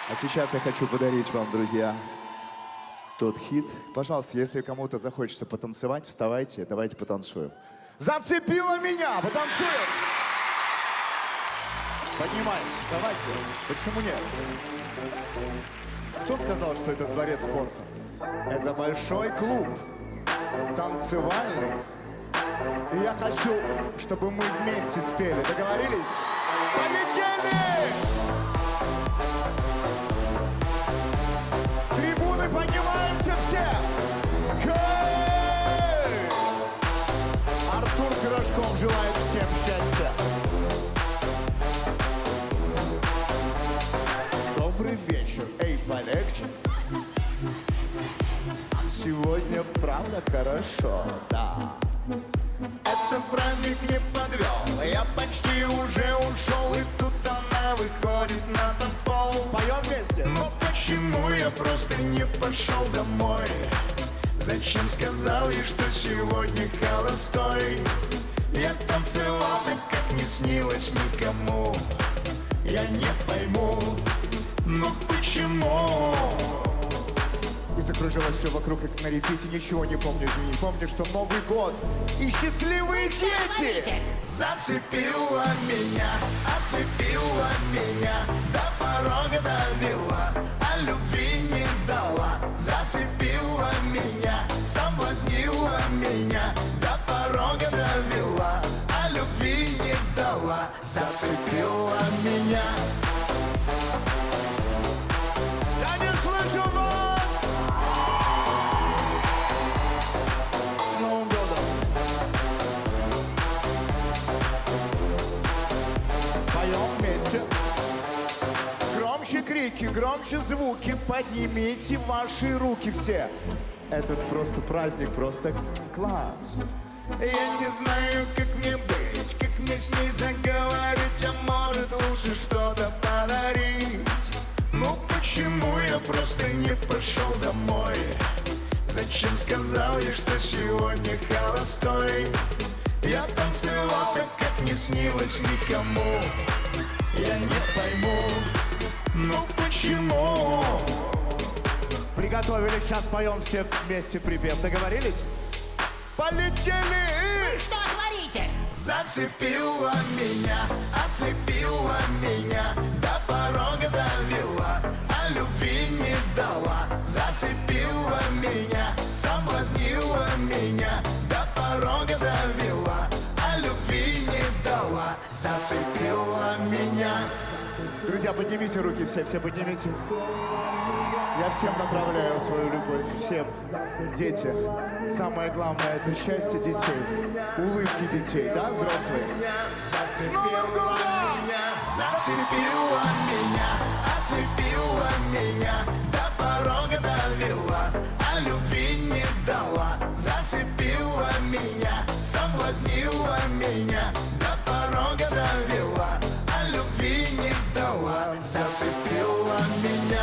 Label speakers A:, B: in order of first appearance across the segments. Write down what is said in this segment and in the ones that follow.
A: А сейчас я хочу подарить вам, друзья, тот хит. Пожалуйста, если кому-то захочется потанцевать, вставайте, давайте потанцуем. Зацепила меня! Потанцуем! Поднимайте, давайте. Почему нет? Кто сказал, что это дворец спорта? Это большой клуб, танцевальный. И я хочу, чтобы мы вместе спели. Договорились? Полетели! Трибуны поднимаемся все! Хей! Артур Пирожков желает всем счастья. Добрый вечер, эй, полегче. Сегодня правда хорошо, да. Этот праздник не подвел, я почти уже ушел, и тут она выходит на танцпол. Поем вместе. Но почему я просто не пошел домой? Зачем сказал ей, что сегодня холостой? Я танцевал так, как не снилось никому. Я не пойму, но почему? И закружилось все вокруг, как на репите. Ничего не помню, извини. Помню, что Новый год и счастливые дети. Зацепила меня, ослепила меня, до порога довела, а любви не дала. Зацепила меня, соблазнила меня, до порога довела, а любви не дала. Зацепила меня. Я не слышу вас! С Новым годом! Поем вместе. Громче крики, громче звуки, поднимите ваши руки все. Этот просто праздник, просто класс. Я не знаю, как мне быть, как мне с ней заговорить, а может лучше что-то подарить. Ну почему я просто не пошел домой? Зачем сказал ей, что сегодня холостой? Я танцевал так, как не снилось никому. Я не пойму, ну почему? Приготовились, сейчас поем все вместе припев. Договорились? Полетели!
B: Что говорите?
A: Зацепила меня, ослепила меня, до порога довела, а любви не дала. Зацепила меня, соблазнила меня, до порога довела, а любви не дала. Зацепила меня. Друзья, поднимите руки, все поднимите. Я всем направляю свою любовь, всем. Дети, самое главное — это счастье детей, улыбки детей, да, взрослые? С Новым годом! Зацепила меня, ослепила меня, до порога довела, а любви не дала. Зацепила меня, соблазнила меня, до порога довела, а любви не дала. Зацепила меня.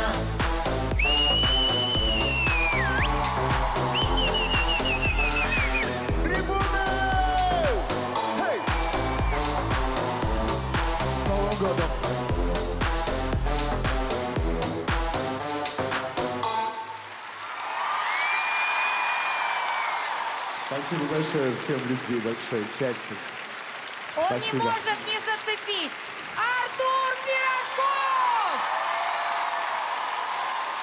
A: Годом. Спасибо большое, всем любви большое, счастья.
B: Он
A: Спасибо.
B: не может не зацепить.